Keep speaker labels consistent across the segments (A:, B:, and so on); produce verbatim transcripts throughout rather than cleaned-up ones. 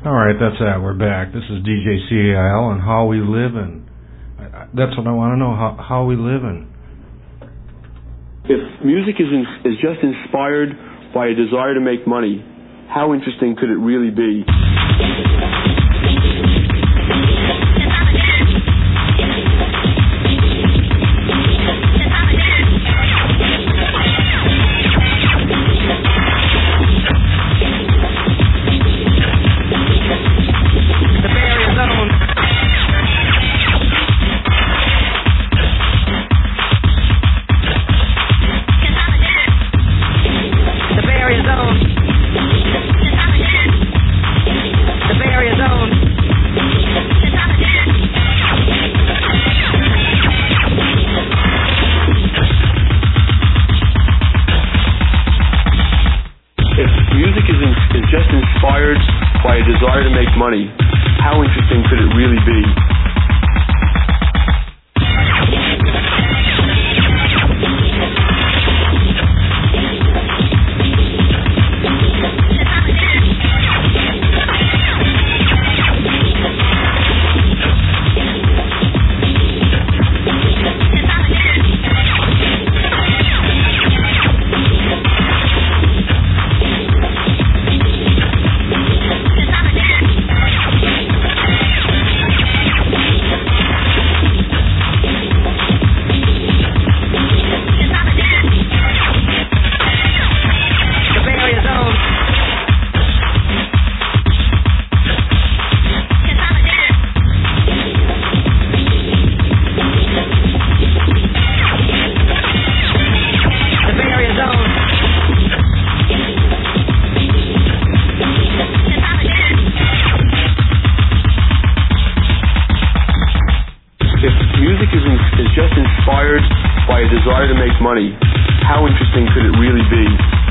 A: All right, that's that. We're back. This is D J C A I L and How We Livin'. That's what I want to know, how, how we living.
B: If music is, in, is just inspired by a desire to make money, how interesting could it really be? Money. How interesting could it really be? Money. How interesting could it really be?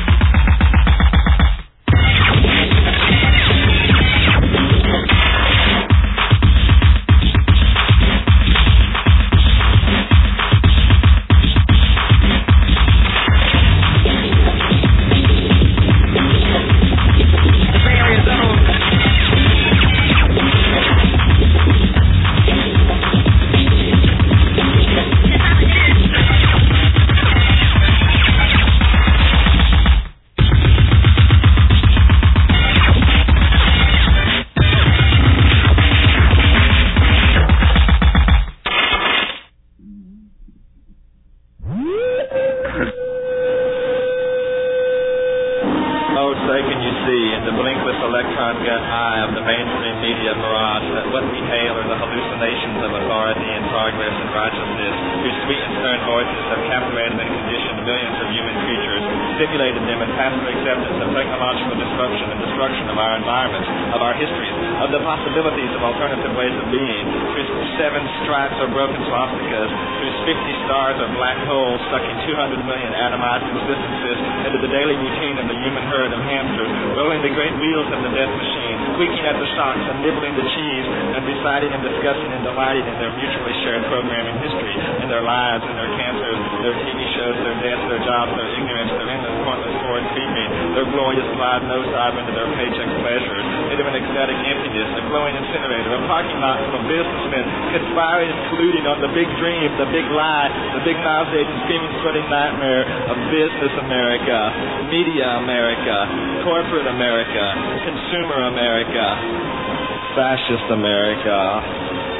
C: The big lie, the big mouse agent screaming, sweating nightmare of business America, media America, corporate America, consumer America, fascist America.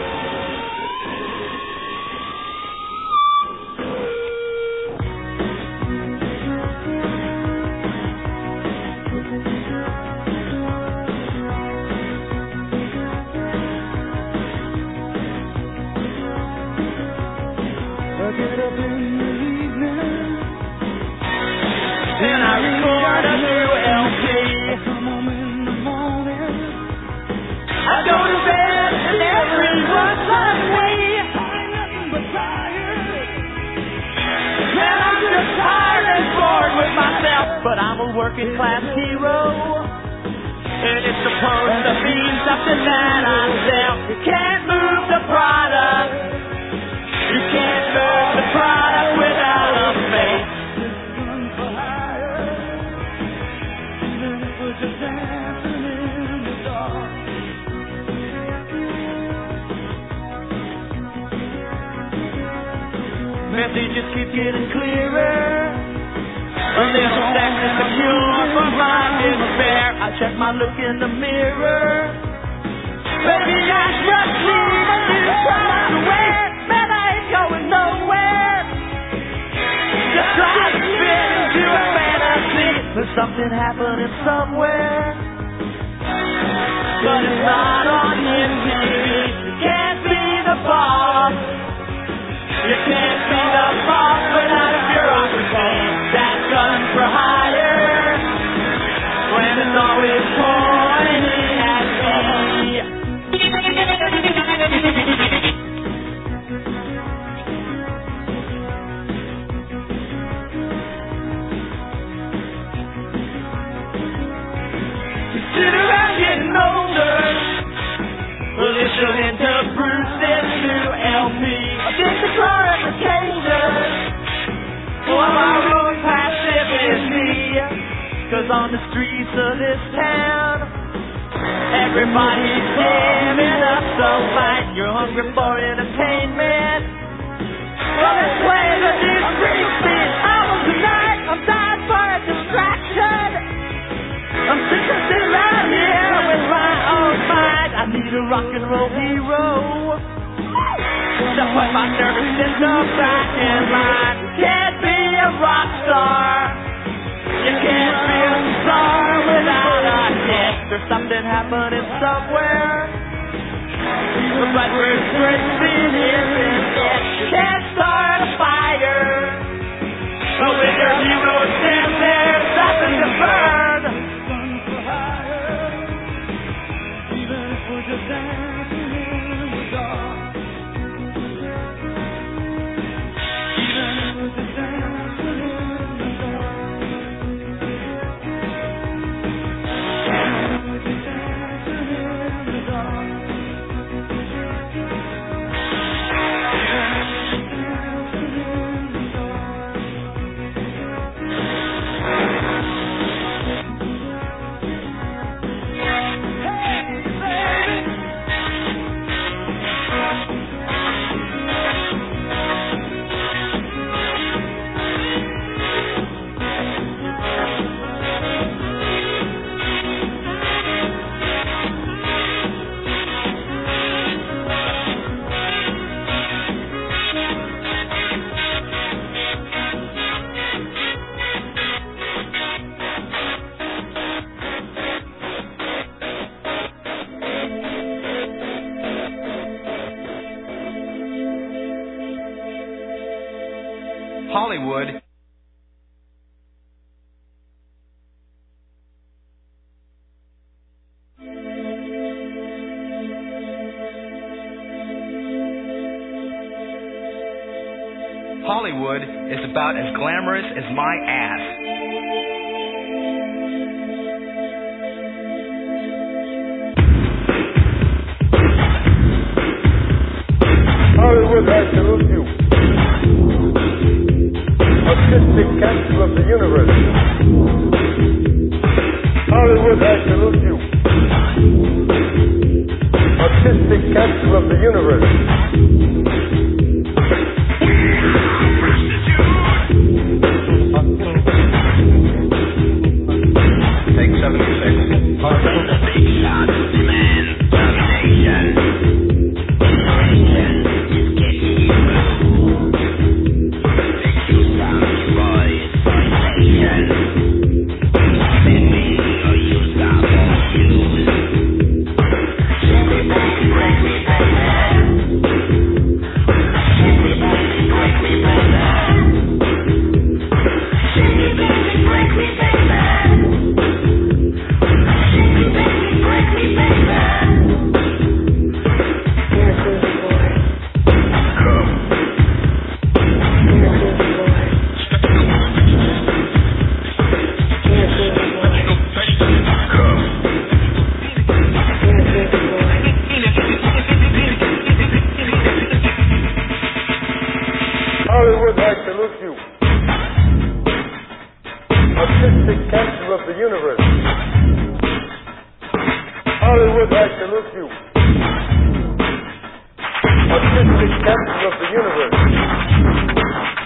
D: But I'm a working class hero, and it's supposed to be something that I sell. You can't move the product, you can't move the product without a face. Just dancing in the dark. where they just keep getting clearer. A little sex is the cure for my despair. I check my look in the mirror. Baby, I just need a new clothes to wear. Man, I ain't going nowhere. Just try to fit into a fantasy. There's something happening somewhere. But it's not on M T V. You can't be the boss. You can't be the boss without a bureaucracy. That's guns for hire. When it's always pointing at me. Sit around getting older. Listening to Bruce's new L P. Against the glorification. Well, my road passive is me. Cause on the streets of this town, everybody's giving up so fine. You're hungry for entertainment. Well, let's play the discreet album tonight. I'm dying for a distraction. I'm sick of sitting around here with my own mind. I need a rock and roll hero to put my nervous system back in line. You can't be a rock star. You can't be a star without a hit. There's something happening somewhere. But we're Springsteen here in it. You can't start a fire. But with your hero stand there, nothing to burn. Just dancing in the dark. Even with the dancing in the dark. Even with the dancing in the dark.
E: Hollywood. Hollywood is about as glamorous as my ass.
F: Hollywood, I salute you. Artistic capital of the universe. Hollywood, I salute you. Artistic capital of the universe.
E: Take seventy-six. The big shot, man, domination. Inspiration is getting you blue. Take you some boy, citation. Spin me or you stop on shoes. Shake me, baby, break me, baby. Shake me, baby, break me, baby. Shake me, baby, break me, baby.
F: Hollywood, I salute you. Artistic capital of the universe. Hollywood, I salute you. Artistic capital of the universe.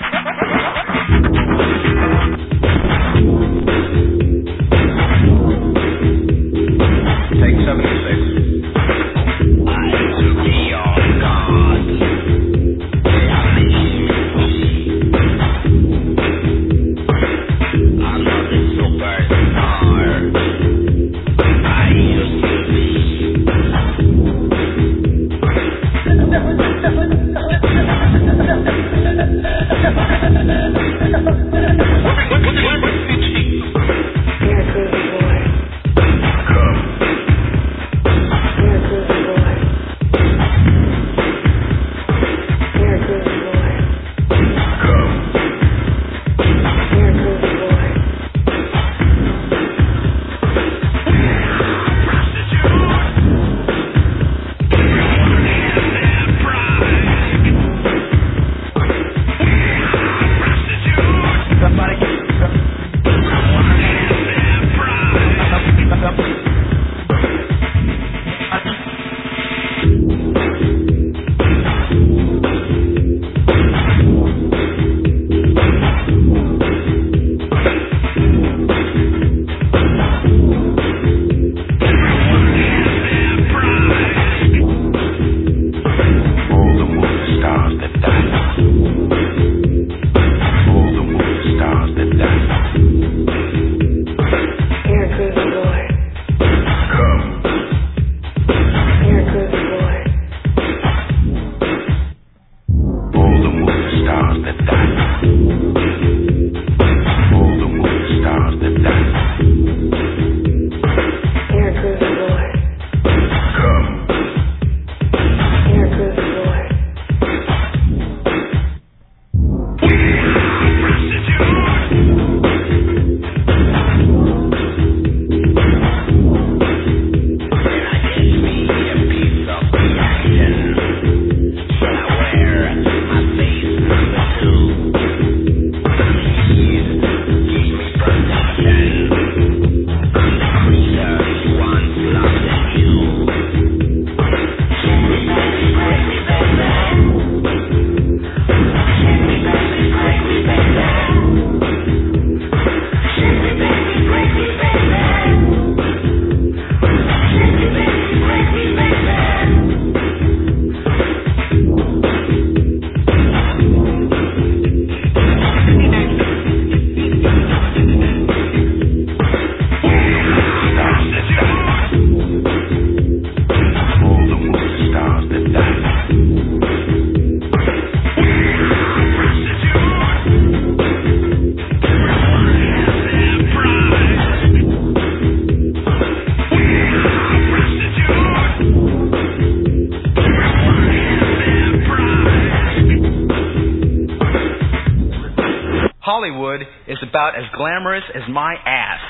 G: about as glamorous as my ass.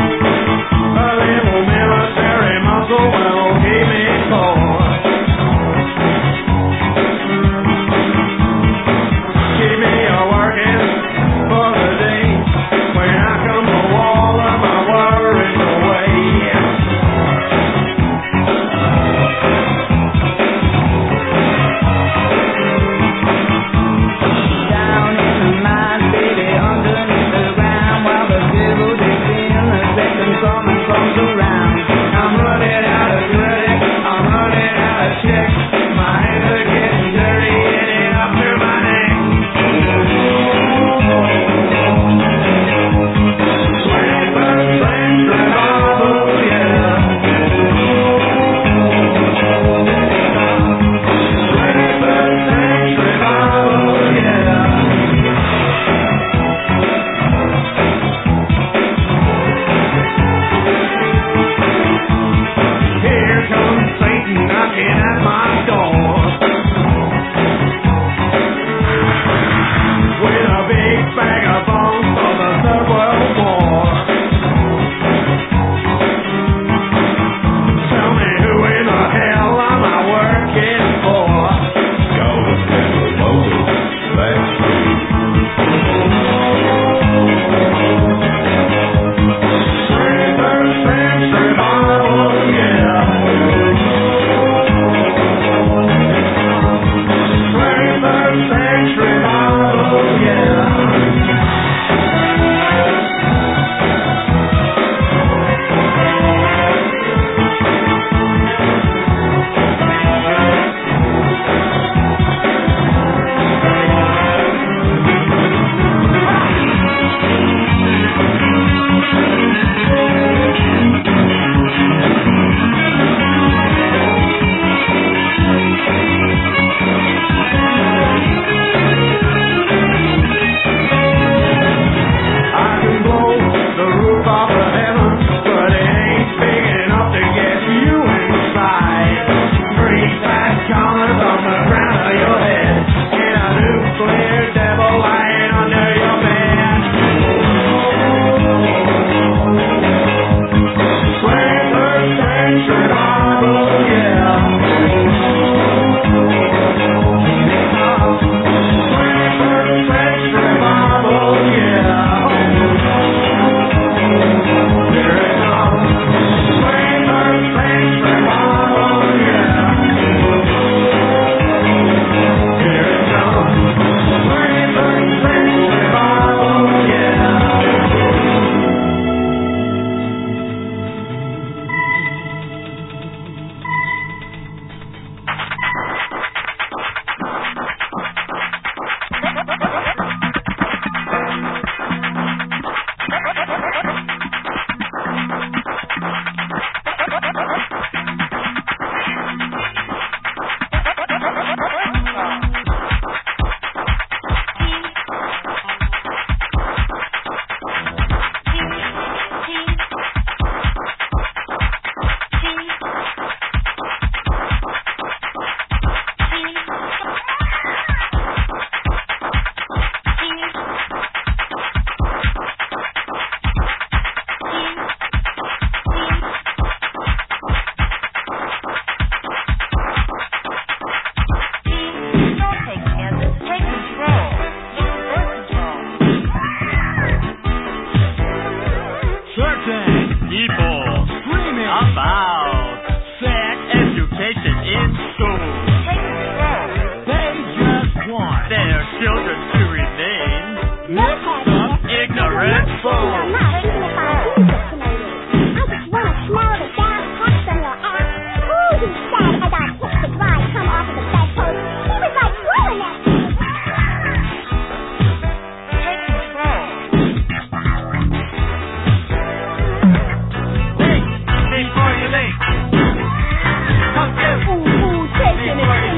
D: Well, gave me four.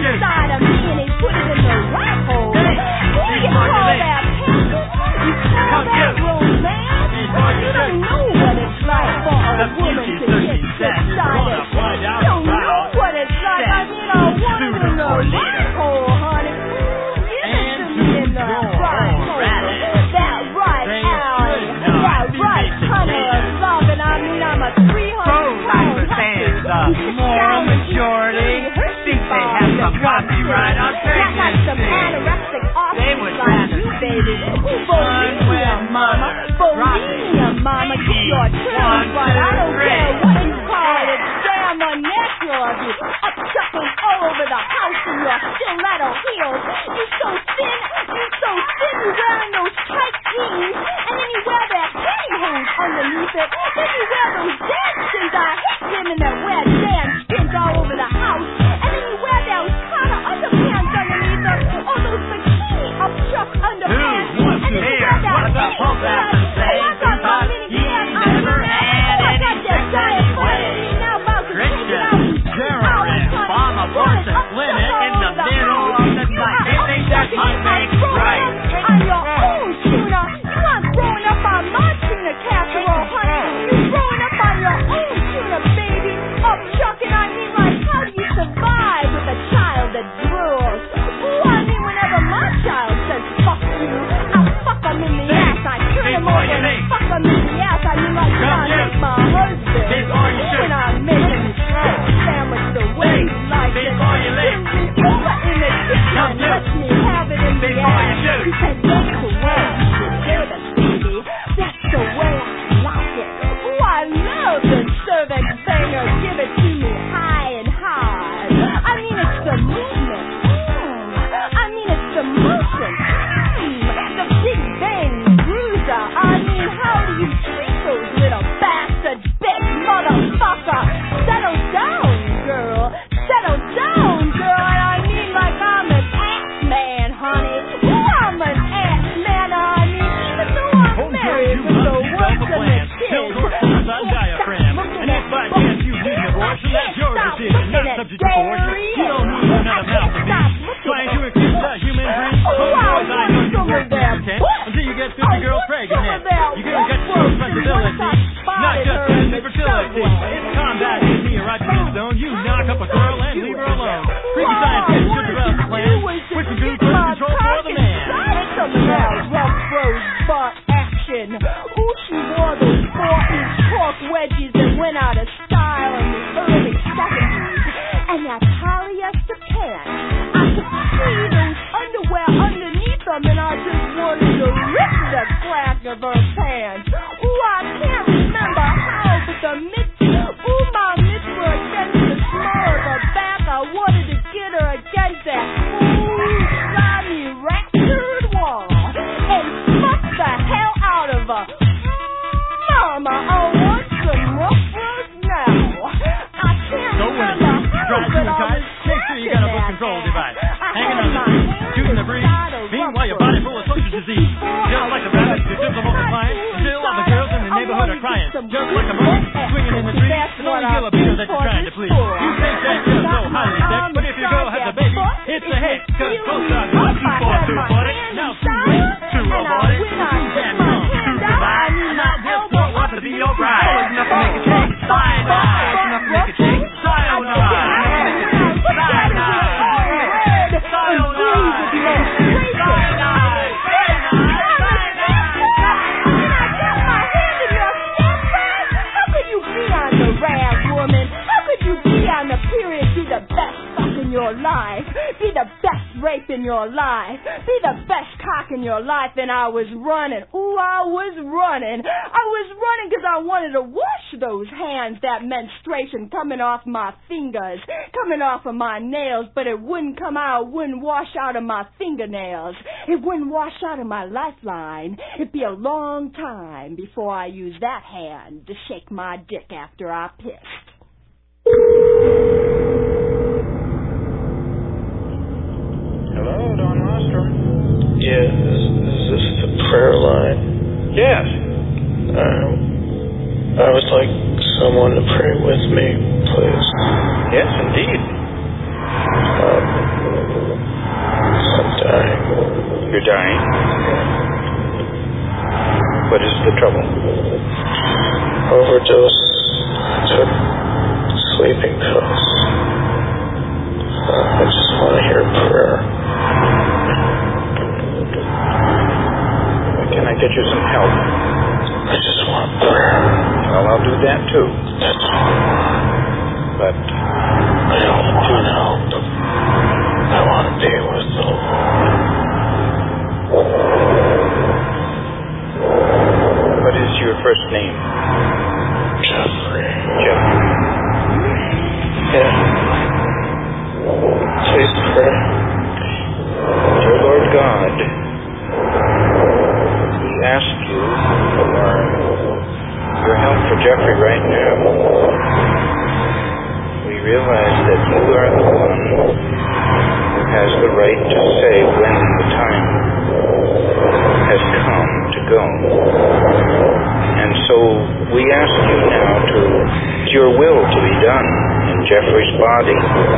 D: inside of me and he put it in the right hole. What do you call that, Pepsi? You call that romance? You don't know what it's like for a woman to get inside of you. You don't know what it's like. I mean, a woman in the right hole, honey. Give it to me in the right hole. That right alley. That right tunnel of love. And I mean, I'm a three hundred pound
H: The moral majority think they have some copyright on
D: pregnancy. Not like some anorexic offspring like you, baby. Bulimia, mama. Bulimia, mama. Get your terms right. I don't care what you call it. It's damn unnatural of you. Up-chucking all over the house in your stiletto heels. You so thin. You so thin. You wearing those tight jeans. And then you wear that pantyhose underneath it. Then you wear those dance skins. I hate women that wear dance skins all over the house. And then you wear those kind of underpants underneath them. All those bikini up-chuck underpants. And then you wear that
H: What's up, folks? That's the same.
D: I got my mini pants on.
H: Never had
D: I got
H: any
D: that diet
H: way.
D: now about to take it out.
H: Gerald, bomb a bunch of women in the middle of the night. They think that might make right.
D: On your own tuna. You aren't growing up on my tuna casserole, honey. You're growing up on your own tuna, baby. Up chucking, I mean, like, how do you survive with a child that drools? Ooh, I mean, whenever my child says fuck you, I fuck him in the ass. I turn him over and fuck him in the ass. I mean, like, you I make my husband. When I make him shit sandwich the way he likes it. Over in the kitchen, let me have it in the ass. He said, that's the way you should do it, baby. That's the way I like it. Ooh, I love the cervix banger. Give it to me high and hard. I mean, it's the movement. Mm. I mean, it's the motion. Mm. The big bang bruiser. I mean, how do you treat those little bastard big motherfucker? Settle down, girl. Settle down, girl. And I mean, like I'm an ass man, honey. Ooh, I'm an ass man, honey. Even though I'm married with the worst of the kids.
H: Diaphragm. And if by chance you need an abortion, that's your decision, not subject to coercion. You don't need another mouth to be trying to eclipse the human brain.
D: Oh,
H: boys, I know you work there, until you get fifty girls pregnant. You're gonna get full flexibility, not just infertility. It's combat in the erogenous zone. You knock up a girl and leave her alone. Freaky scientists should develop a plan. With some good birth control for the man.
D: Some of that rough rose butt action. Ooh, she wore those four-inch cork wedges that went out of style in the early seventies. And that polyester pants. I could see those underwear underneath them, and I just wanted to rip the crack of her pants. Ooh, I can't remember how, but the mitts, ooh, my mitts were against the small of her back. I wanted to get her against that ooh, slimy, raptured wall and fuck the hell out of her. Mama, I want some rough roast now. I can't
H: So when
D: remember
H: it
D: how,
H: drives you
D: but I
H: inside,
D: was
H: make sure you got a book control device. Hanging on the tree, shooting the breeze, meanwhile your body full of social disease. Just like a rabbit, you're just a multiplying. Still all the girls in the neighborhood are crying. Just like a monkey swinging in the tree. It's only your libido that you're trying to please. You think that you're so highly decked, but if your girl has a baby, it's a hit. Cause both sides are too far to abort it. Now too late to abort it. You can't come. Goodbye. Now therefore want to be your bride. There's enough to make a change. Sayonara. There's enough to make a change. Sayonara.
D: Your life, be the best rape in your life, be the best cock in your life. And I was running, ooh, I was running, I was running because I wanted to wash those hands, that menstruation coming off my fingers, coming off of my nails, but it wouldn't come out, wouldn't wash out of my fingernails, it wouldn't wash out of my lifeline. It'd be a long time before I used that hand to shake my dick after I pissed.
I: Hello, Don Rostrom.
J: Yeah, is, is this the prayer line?
I: Yes.
J: Um, I would like someone to pray with me, please.
I: Yes, indeed.
J: Um, overdose, took sleeping pills. Uh, I just want to hear prayer.
I: Can I get you some help?
J: I just want prayer.
I: Well, I'll do that too.
J: That's all.
I: But
J: I don't want help. I want to be with the Lord.
I: What is your first name?
J: Jeffrey.
I: Jeffrey.
J: Yeah. Please pray.
I: Dear Lord God, we ask you for your help for Jeffrey right now. We realize that you are the one who has the right to say when the time has come to go. And so we ask you now to, it's your will to be done in Jeffrey's body.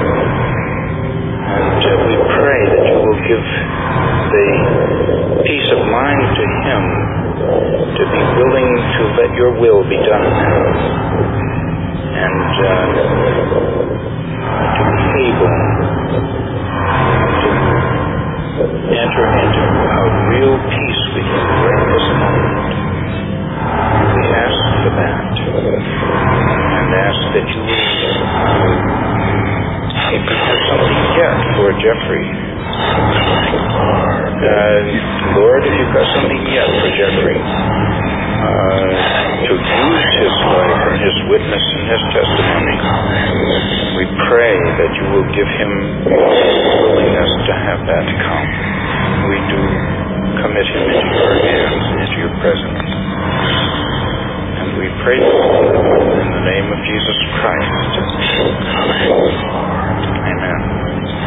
I: And uh, we pray that you will give the peace of mind to him to be willing to let your will be done now. And uh, to be able to enter into a real peace with you right this moment. We ask for that and ask that you will uh, prepare something yet for Jeffrey. Uh, Lord, if you've got something yet for Jeffrey, uh, to use his life and his witness and his testimony, we pray that you will give him willingness to have that come. We do commit him into your hands, into your presence. And we pray in the name of Jesus Christ. Amen.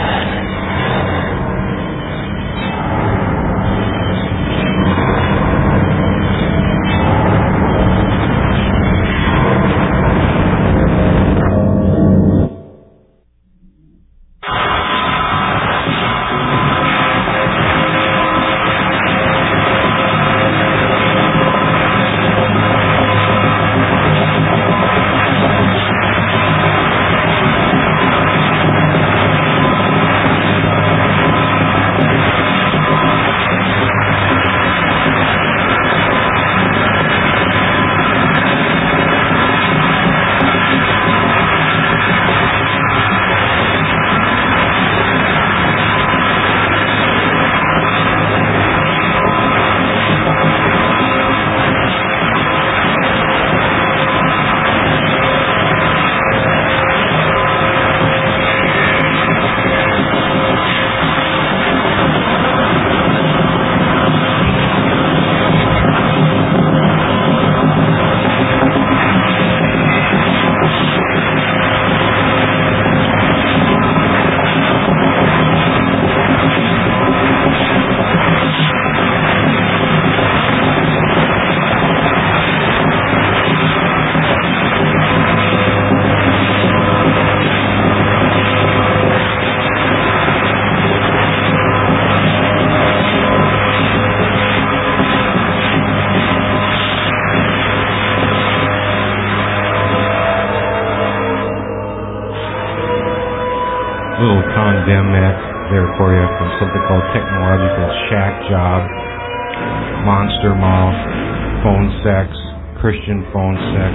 A: Little condemn that there for you from something called Technological Shack Job, Monster Mouth, Phone Sex, Christian Phone Sex.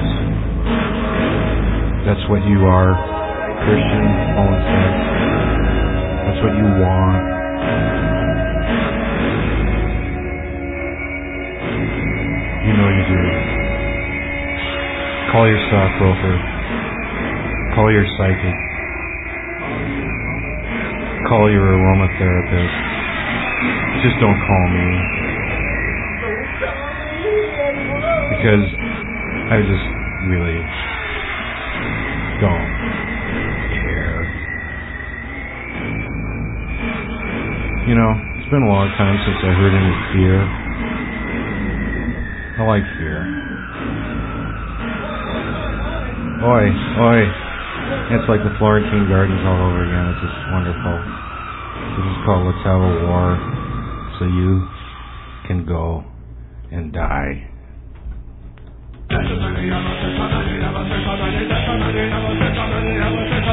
A: That's what you are, Christian Phone Sex. That's what you want. You know you do. Call your stockbroker. Call your psychic. Call your aromatherapist. Just don't call me. Because I just really don't care. You know, it's been a long time since I heard any fear. I like fear. Oi, oi. It's like the Florentine Gardens all over again. It's just wonderful. This is called Let's Have a War so you can go and die.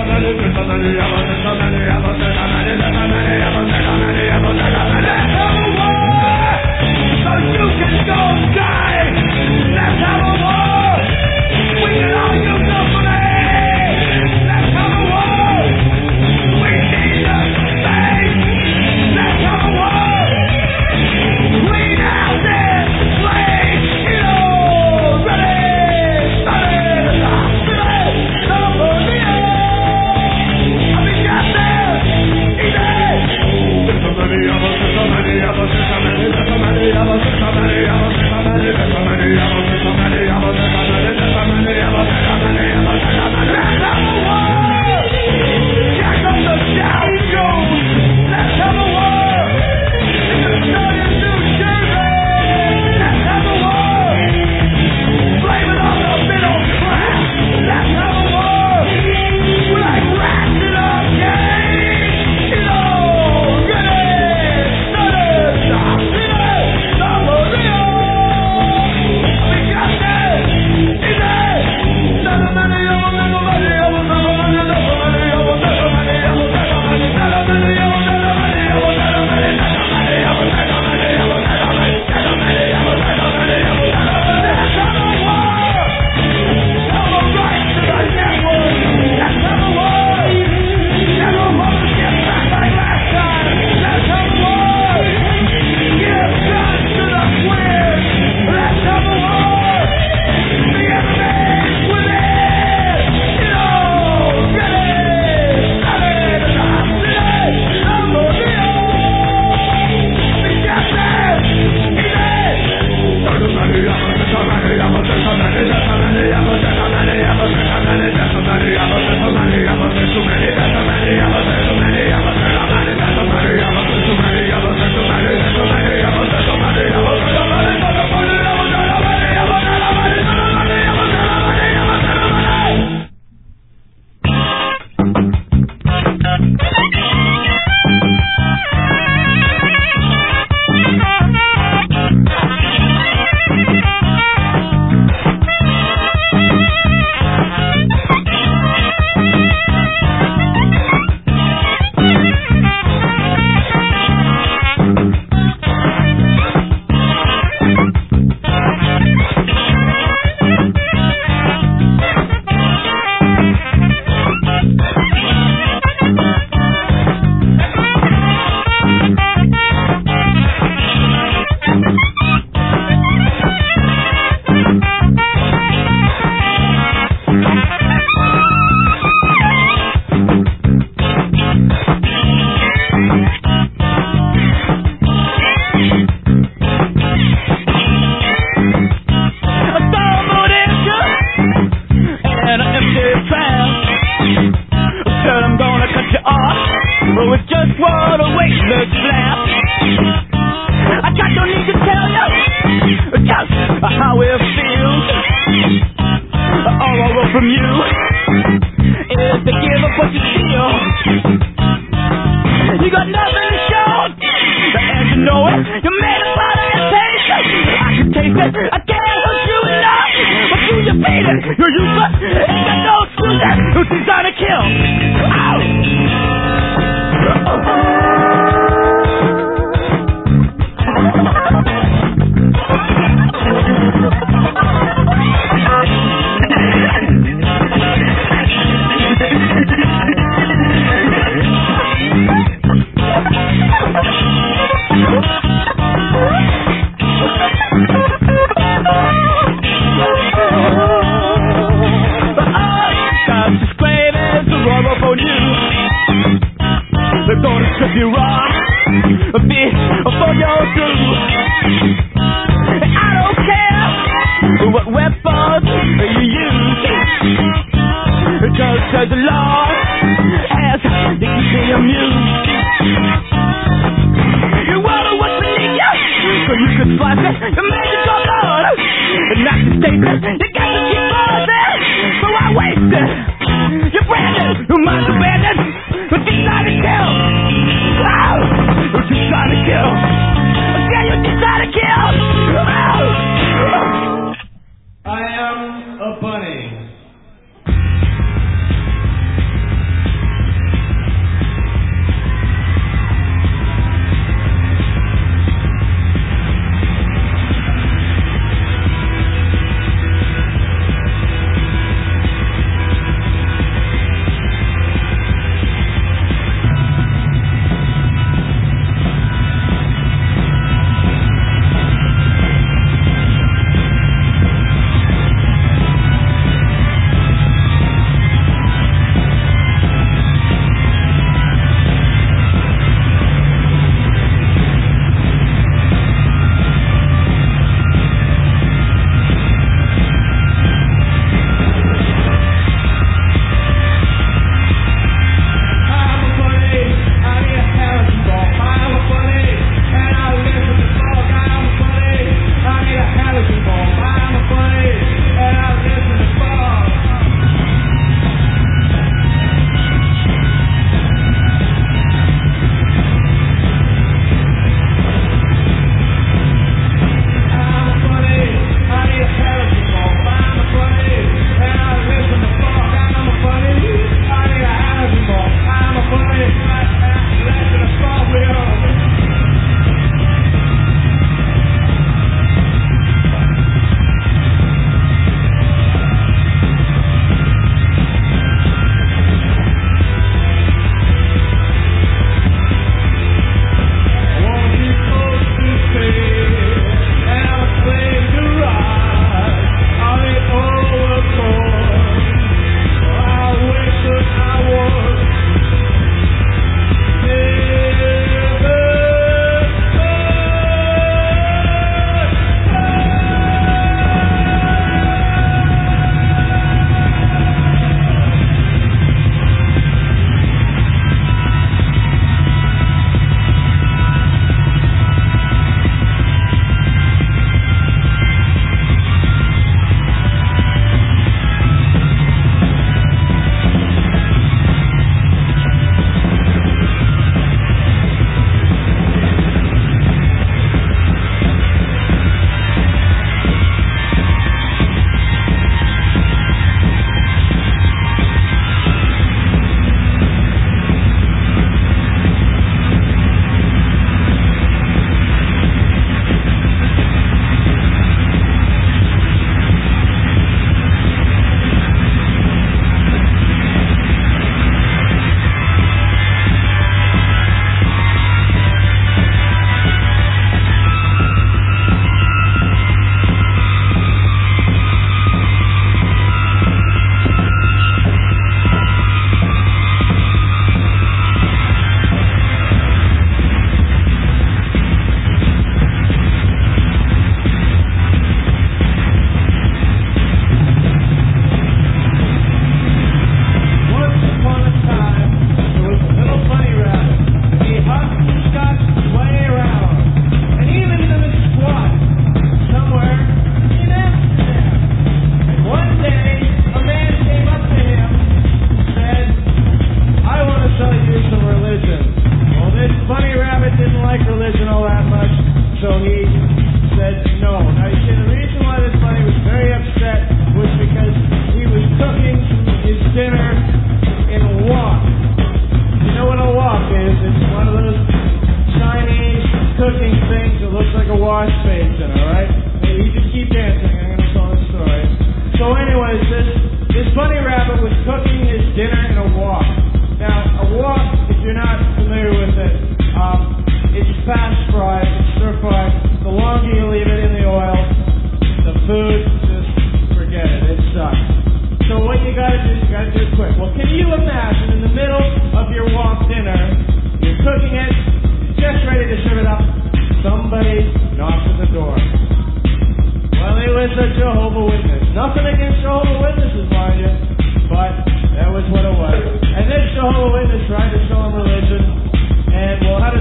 D: Kill! Yeah, you decide to kill!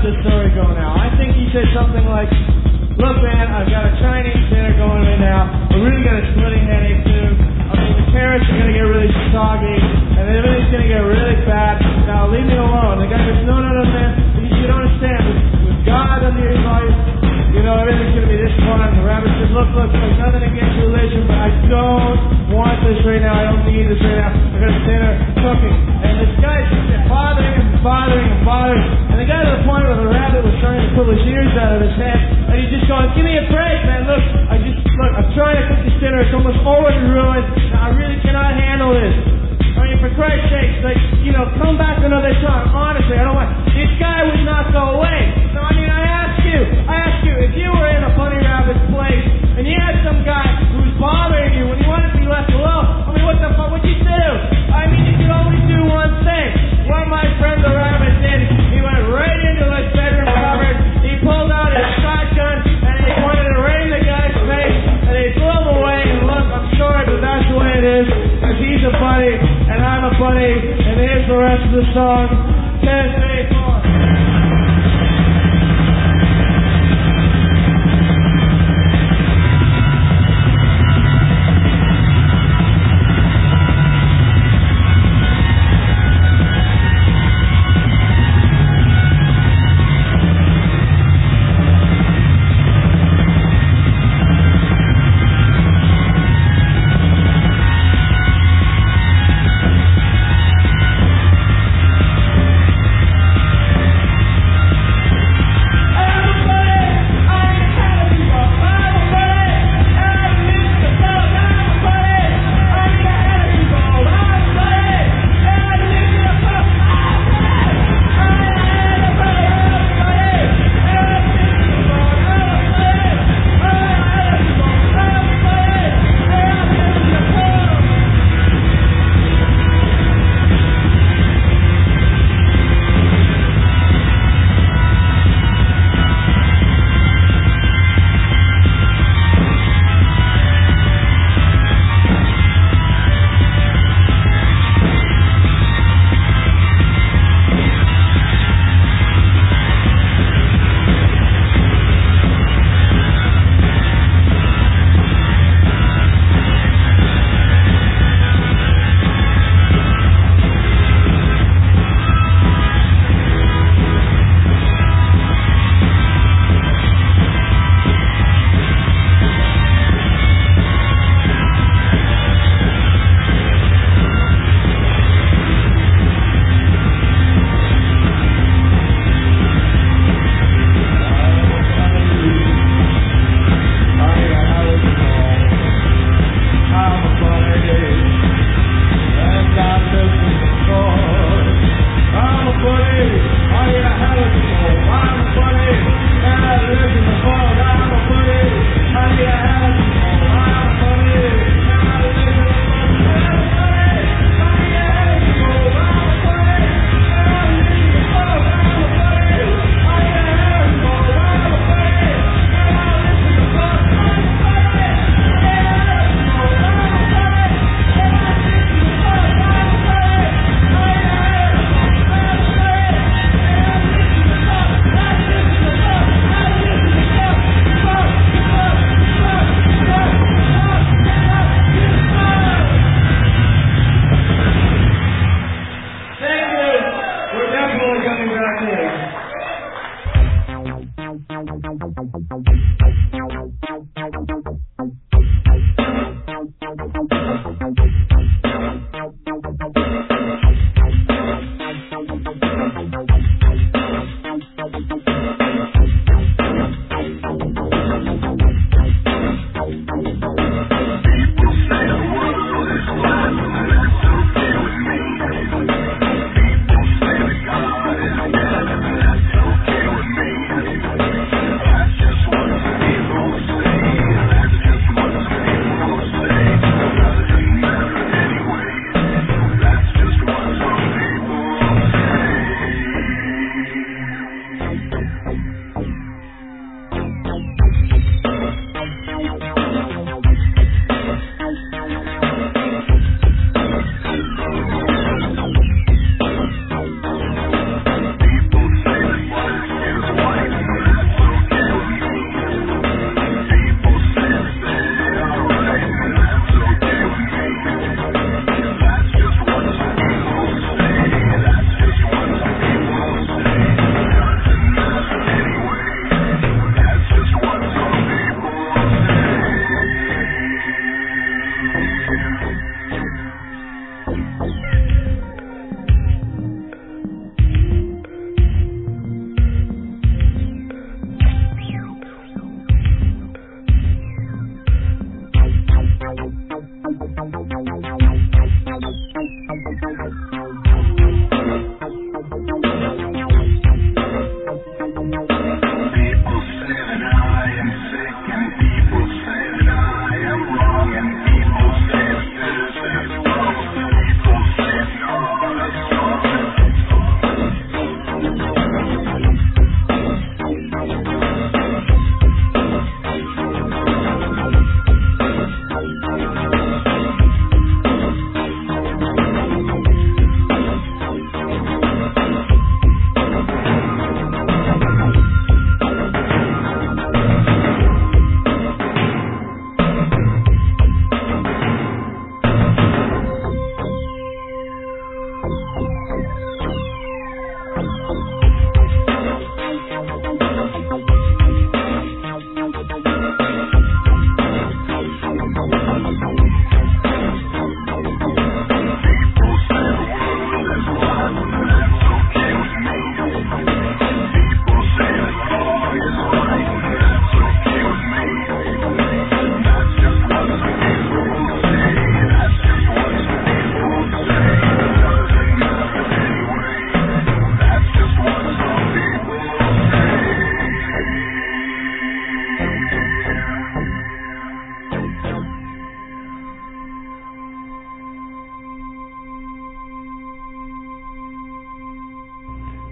K: the story go now? I think he said something like, look, man, I've got a Chinese dinner going right now. We're really got a splitting headache, too. I mean, the carrots are going to get really soggy, and then everything's going to get really bad. Now, leave me alone. The guy goes, no, no, no, man. You, you don't understand. With, with God under your life, you know, everything's going to be this fun. The rabbit says, look, look, there's nothing against religion, but I don't want this right now. I don't need this right now. I've got a dinner cooking. And this guy's bothering him, bothering him, bothering him. And the guy to the point where the rabbit was trying to pull his ears out of his head, and he's just going, give me a break, man. Look, I just, look, I'm trying to cook this dinner. It's almost already ruined. Now, I really cannot handle this. I mean, for Christ's sake, like, you know, come back another time. Honestly, I don't want... This guy would not go away. So, I mean, I ask you, I ask you, if you were in a Bunny Rabbit's place, and you had some guy who was bothering you when you wanted to be left alone, I mean, what the fuck would you do? I mean, you could only do one thing. What my friend the rabbit did, he went right into his bedroom cupboard, he pulled out his shotgun, and he pointed it right in the guy's face, and he blew him away, and look, I'm sorry, but that's the way it is, because he's a bunny, and I'm a bunny, and here's the rest of the song. ten, eight, four,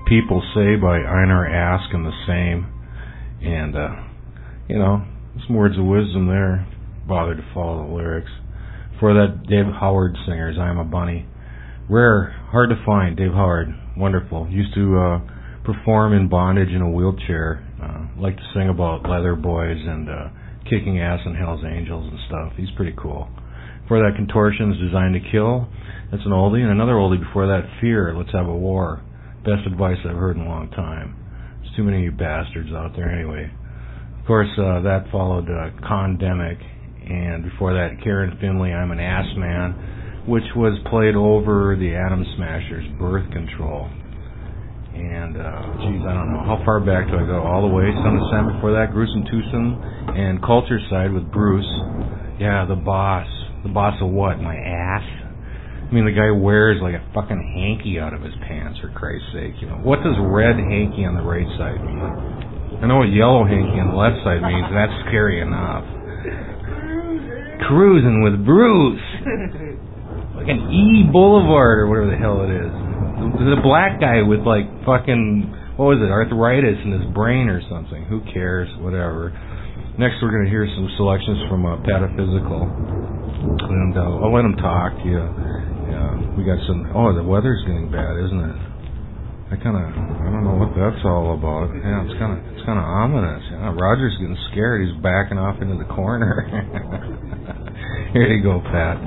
A: People Say by Einar Ask and the Same. And, uh, you know, some words of wisdom there. Bother to follow the lyrics. For that, Dave Howard Singers, I'm a Bunny. Rare, hard to find, Dave Howard. Wonderful. Used to uh, perform in bondage in a wheelchair. Uh, like to sing about leather boys and uh, kicking ass in Hell's Angels and stuff. He's pretty cool. Before that, Contortions, Designed to Kill. That's an oldie. And another oldie before that, Fear, Let's Have a War. Best advice I've heard in a long time. There's too many of you bastards out there anyway. Of course, uh, that followed uh, Condemic. And before that, Karen Finley, I'm an Ass Man, which was played over the Atom Smashers' Birth Control. And, uh, geez, I don't know. How far back do I go? All the way? Son of Sam before that, Gruesome Twosome, and Culture Side with Bruce. Yeah, the boss. The boss of what? My ass? I mean, the guy wears like a fucking hanky out of his pants, for Christ's sake. You know, what does red hanky on the right side mean? I know what yellow hanky on the left side means, and that's scary enough. Cruising with Bruce. Like an E Boulevard or whatever the hell it is. The, the black guy with like fucking, what was it, arthritis in his brain or something. Who cares? Whatever. Next we're going to hear some selections from uh, Pataphysical. And uh, I'll let him talk. Yeah. Yeah. We got some, oh, the weather's getting bad, isn't it? I kind of, I don't know what that's all about. Yeah, it's kind of, it's kind of ominous. Yeah, Roger's getting scared. He's backing off into the corner. Here you go, Pat.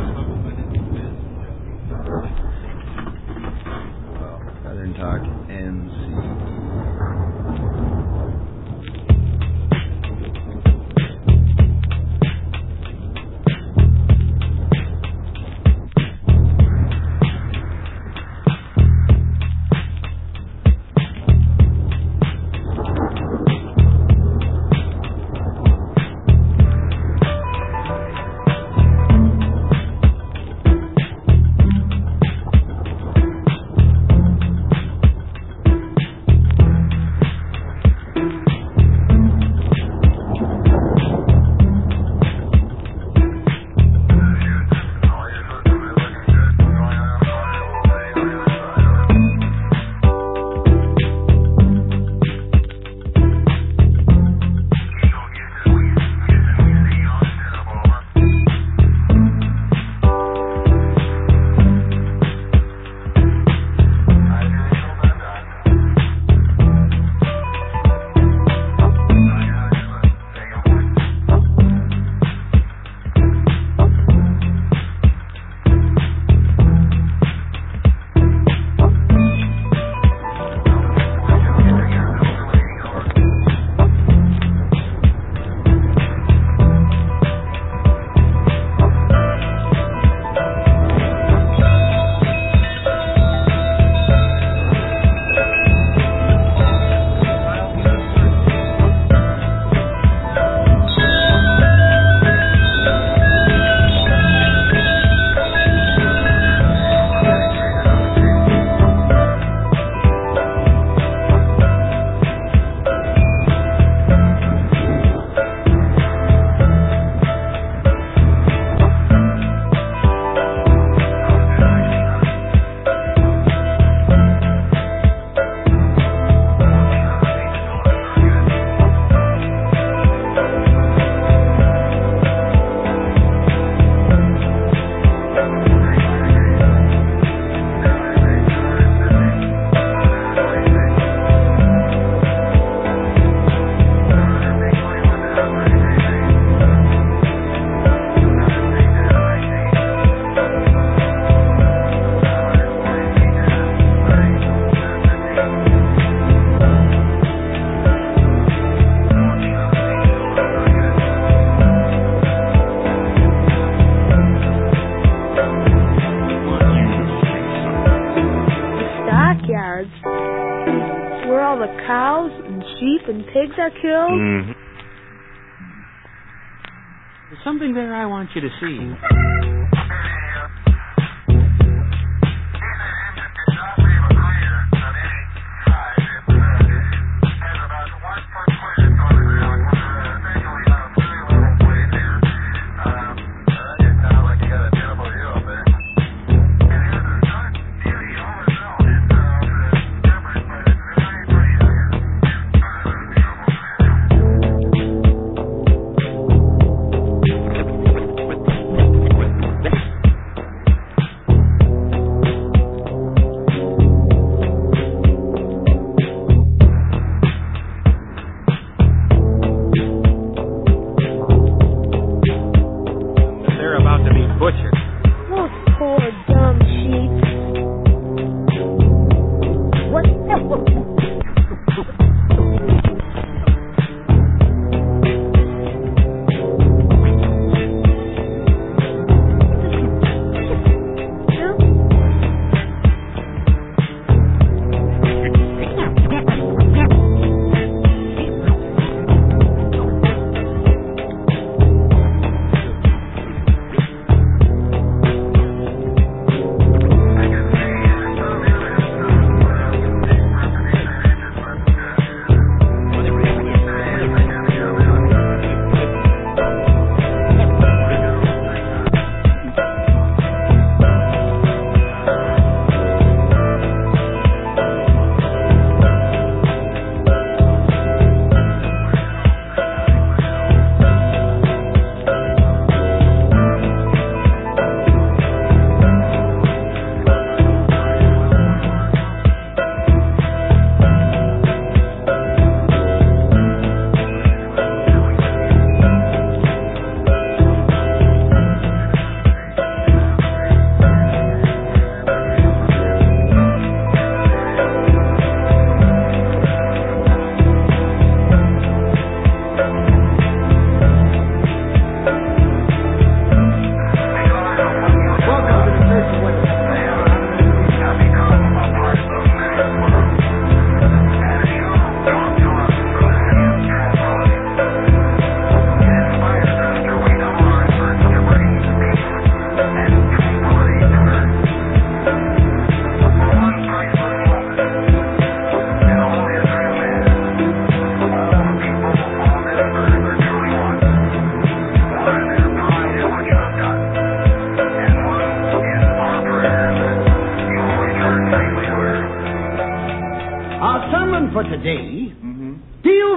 L: Southern Talk M C.
M: Pigs are killed?
G: Mm-hmm. There's something there I want you to see.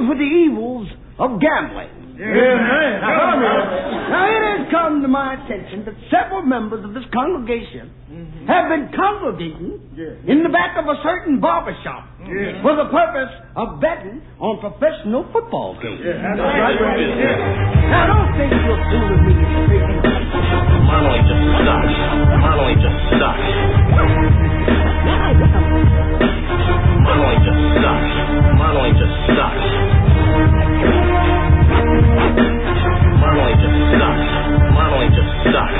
N: cure for the evils of gambling.
F: Yeah, man.
N: Now, now, it has come to my attention that several members of this congregation mm-hmm. have been congregating yeah. in the back of a certain barber shop yeah. for the purpose of betting on professional football games.
F: Yeah, that's right. Yeah.
N: Now, don't think you're fooling me, Mister Bacon.
J: Marley just sucks. Marley just sucks. Marley just sucks. Marley just sucks. Marley just sucks. Marley just sucks.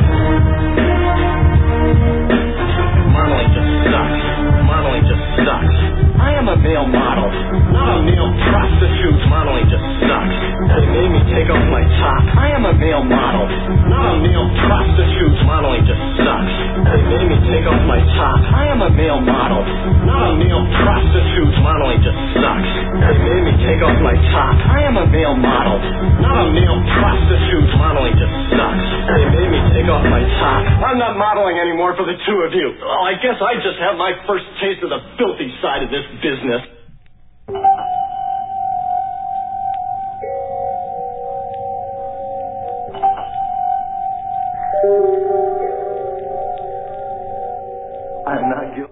J: Marley just sucks. Marley just sucks. I am a male model, not a male prostitute. Marley just sucks. They made me take off my top. I am a male model, not a male prostitute. Marley just sucks. They made me take off my top. I am a male model, not a male prostitute. Marley just sucks. They made me take off my top. I am a male model, not a male prostitute. Marley just sucks. They made me take off my top. I'm not modeling anymore for the two of you. Well, I guess I just have my first taste of the filthy side of this business. I'm not guilty.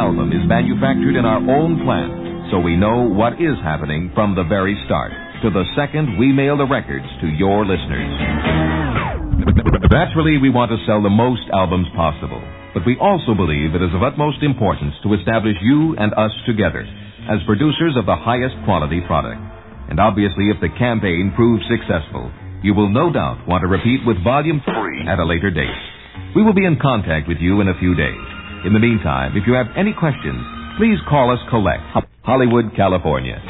O: album is manufactured in our own plant, so we know what is happening from the very start to the second we mail the records to your listeners. Naturally, we want to sell the most albums possible, but we also believe it is of utmost importance to establish you and us together as producers of the highest quality product. And obviously, if the campaign proves successful, you will no doubt want to repeat with Volume three at a later date. We will be in contact with you in a few days. In the meantime, if you have any questions, please call us Collect, Hollywood, California.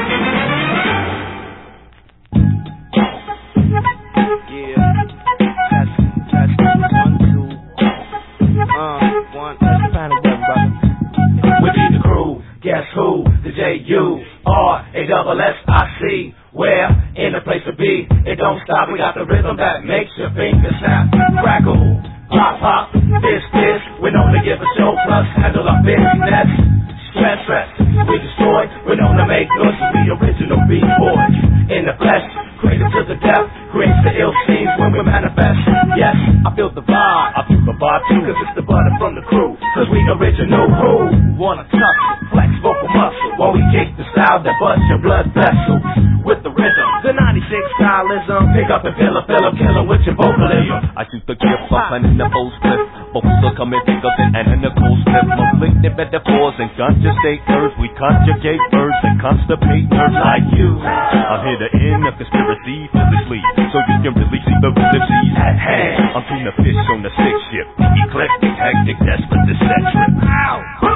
P: Guess who? The J U R A S S I C. Where? In the place to be. It don't stop. We got the rhythm that makes your fingers snap. Crackle, pop, pop. This, this. We're known to give a show plus handle our business. Stress, stress. We destroy. We're known to make noise. We original beat boys. In the flesh. Created to the death. Creates the ill scenes when we manifest. Yes, I feel the vibe. I feel the vibe too. Cause it's the butter from the crew. Cause we original who wanna touch it. Flex vocal muscle. While we kick the style that busts your blood vessels. With the rhythm. The ninety-six stylism. Pick up and fill a fill a kill 'em with your vocalism.
Q: I shoot the gift up and in the full split. Vocals are coming thicker than and in the cool split. Conflicted metaphors and conjugate words. We conjugate words and constipate nerves like you. I'm here to end a conspiracy physically. So you can really see the ellipses at hand. I'm tuna fish on the six ship. Eclectic, hectic, desperate, deception. Ow!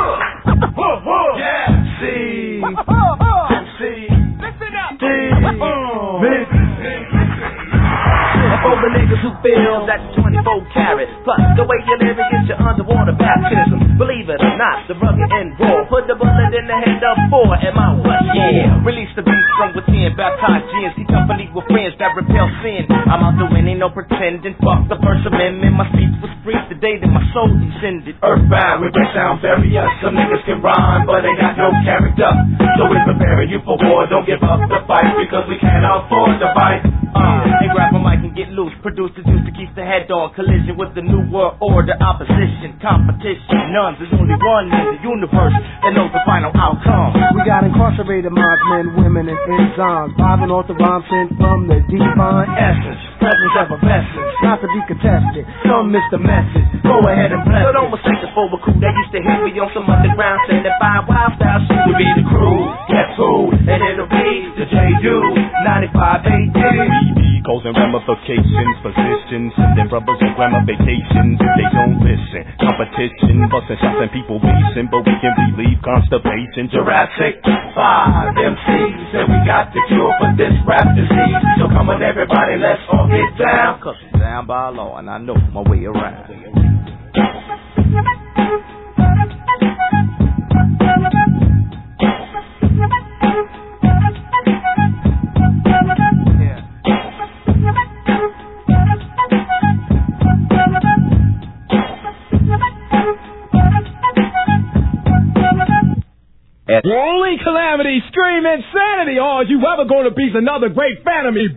P: Yeah! C. M C. Listen up! D. For the niggas who feel that twenty-four karat plus the way you live it gets you underwater baptism. Believe it or not, the rugged and raw. Put the bullet in the head of four and my what? Yeah. Release the beast from within. Baptized G N C company with friends that repel sin. I'm out the winning, no pretending. Fuck the First Amendment. My speech was free the day that my soul descended. Earthbound, we break down barriers. Some niggas can rhyme, but they got no character. So we're preparing you for war. Don't give up the fight because we can't afford to fight.
Q: Uh, and grab a mic and get loose. Produce the juice to keep the head on. Collision with the new world order. Opposition, competition. None. There's only one in the universe that knows the final outcome.
R: We got incarcerated minds, men, women, and enzymes. Vibing off the rhyme sent from the divine
P: essence. Presence of a vessel.
R: Not to be contested. Some miss the message.
P: Go ahead and bless. So don't mistake us for a crew that used to hit me on some underground seventy-five wild style shit. We be the crew. Guess who? And it'll be the J U ninety-five A D.
Q: Causing ramifications, positions, sending brothers on grammar vacations if they don't listen. Competition, busting shots and people leasing, but we can relieve constipation.
P: Jurassic five M Cs, and we got the cure for this rap disease. So come on everybody, let's all get down.
Q: Cause I'm down by law and I know my way around.
S: Rolling calamity, scream insanity. All you ever gonna be's another great fan of me.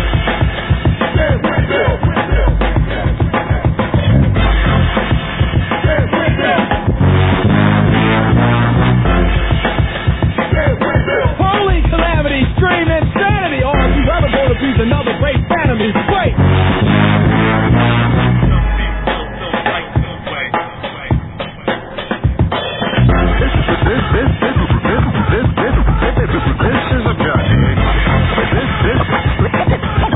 S: Holy calamity, scream insanity. All you ever gonna be's another great fan of me. Great. This is a gun. This, this,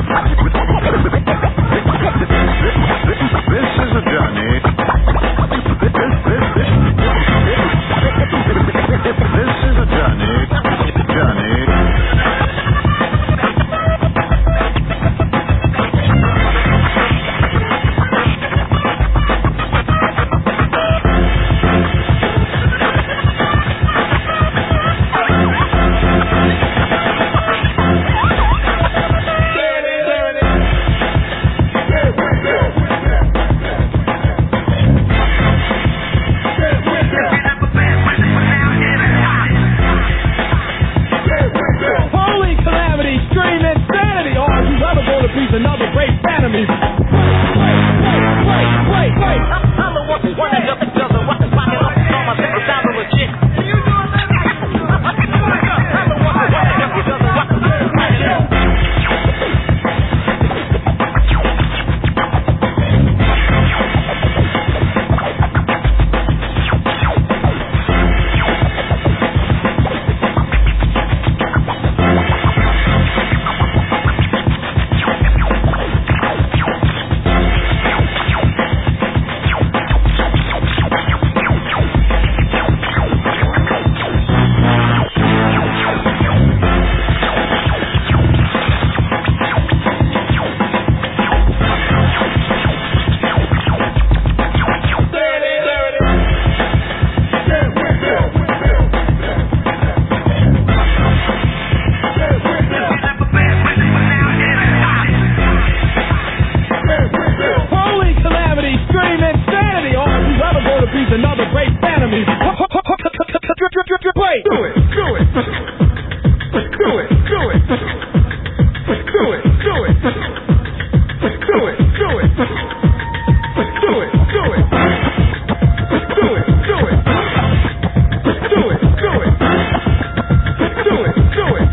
S: another great fan of me. Wait. Do it, do it. Do it, do it. Do it, do it. Do it, do it. Do it, do it. Do it, do it. Do it, do it. Do it, do it.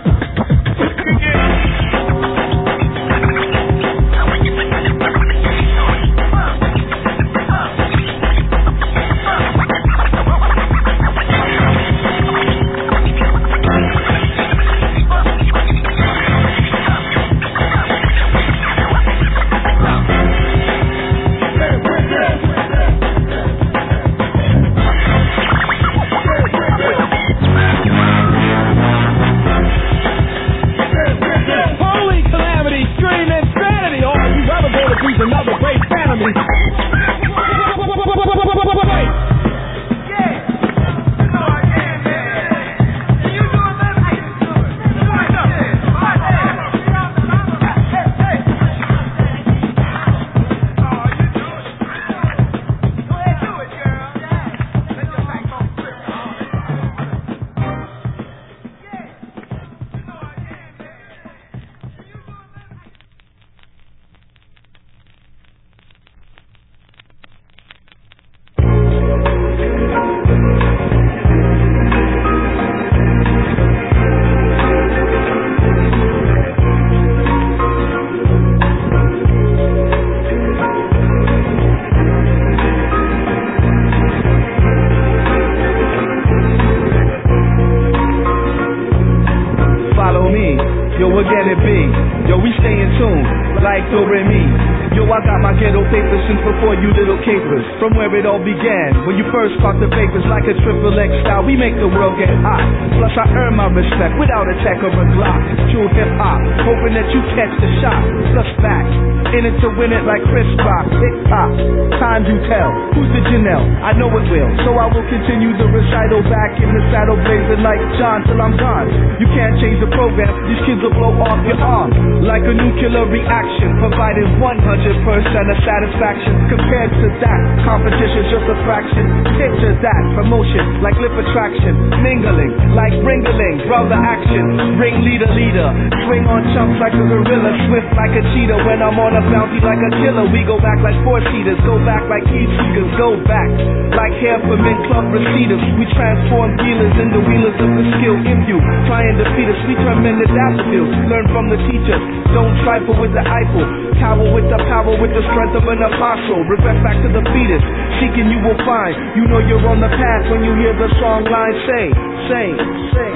R: From where it all began, when you first caught the vapors like a triple X style, we make the world get hot. Plus I earn my respect without a tech or a Glock. True hip hop, hoping that you catch the shot. Plus facts, in it to win it like Chris Rock. Hip hop, time to tell. Who's the Janelle? I know it will, so I will continue the recital back in the saddle blazing like John till I'm gone. You can't change the program, these kids will blow off your arm like a nuclear reaction, providing one hundred percent of satisfaction. Compared to that, competition's just a fraction. Picture that, promotion like lip attraction, mingling like ringling, brother action, ring leader leader, swing on chumps like a gorilla, swift like a cheetah. When I'm on a bounty like a killer, we go back like four seaters, go back like heat seekers, go back like hair from in club receders. We transform dealers into wheelers of the skill in you, try and defeat us. We turn men to daffodils, learn from the teachers. Don't trifle with the Eiffel, tower with the power, with the strength of an apostle. Regret back to the fetus, seeking you will find. You know you're on the path when you hear the song line say, say, say.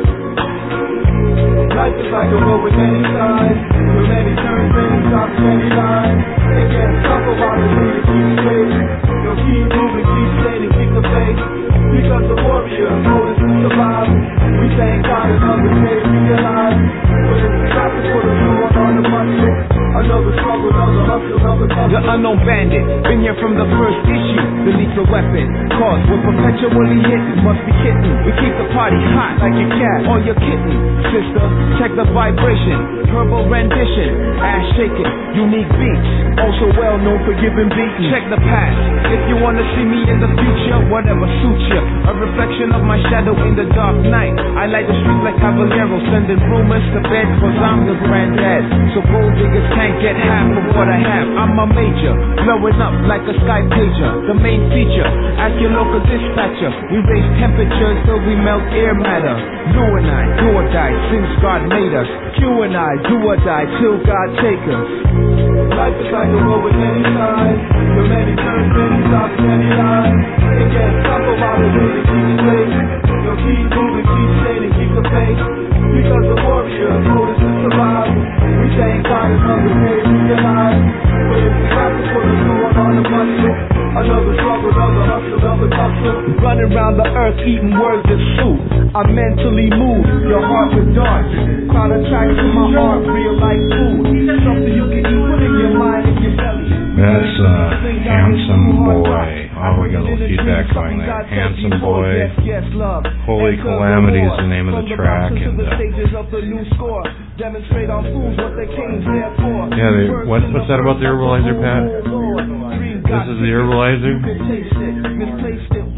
R: Life is like a road with many sides, with many turns, many stops, many lines. It gets tougher while the leader keeps straight. You'll keep moving, keep staying, keep the faith. Because the warrior told us to survive. We thank God another day realize. But it's the traffic for the floor on the muscle. Another struggle, another hustle, another hustle. The unknown bandit, been here from the first issue. The lethal weapon, cause we're perpetually hitting. Must be kidding, we keep the party hot like a cat or your kitten. Sister, check the vibration, verbal rendition, ass shaking, unique beats. Also well known for giving beats. Check the past, if you wanna see me in the future, whatever suits you. A reflection of my shadow in the dark night. I light the streets like Caballero, sending rumors to bed cause I'm the granddad. So gold diggers can't get half of what I have. I'm a major, blowing up like a sky pager. The main feature, ask your local dispatcher. We raise temperatures till we melt air matter. You and I, do or die since God made us. You and I, do or die till God take us. Life is like a road with many sides, with many turns, many stops, many lines. It gets tougher while the leader keeps straight. You'll keep moving, keep staying, keep the faith. Because the warrior told us to survive. We thank God another day realize. But if the traffic for the floor on the muscle, another struggle, another hustle, another tussle. Running around the earth eating words of soup. I'm mentally moved, your heart with darts. Crowd attracts to my heart, real like food. Something you can eat, put in your mind and your belly.
A: That's uh, Handsome Boy. Oh, we got a little feedback going there. Handsome Boy. Holy Calamity is the name of the track. And, uh, yeah, they, what, what's that about the Herbalizer, Pat? This is the Herbalizer?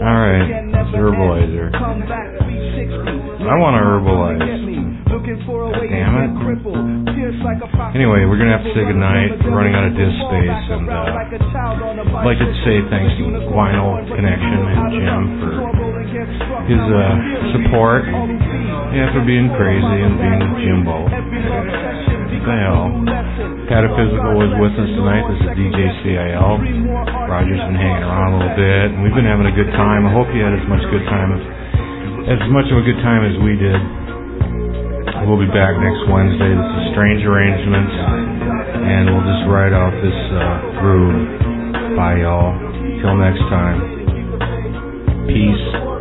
A: All right, it's Herbalizer. I want to herbalize. Damn it. Anyway, we're going to have to say goodnight. We're running out of disk space. And uh, I'd like to say thanks to Vinyl Connection and Jim for his uh, support. Yeah, for being crazy and being Jimbo. What the hell? Pataphysical was with us tonight. This is D J C I L. Roger's been hanging around a little bit, and we've been having a good time. I hope you had as much good time as as much of a good time as we did. We'll be back next Wednesday. This is Strange Arrangements, and we'll just ride out this uh, groove. Bye, y'all. Till next time. Peace.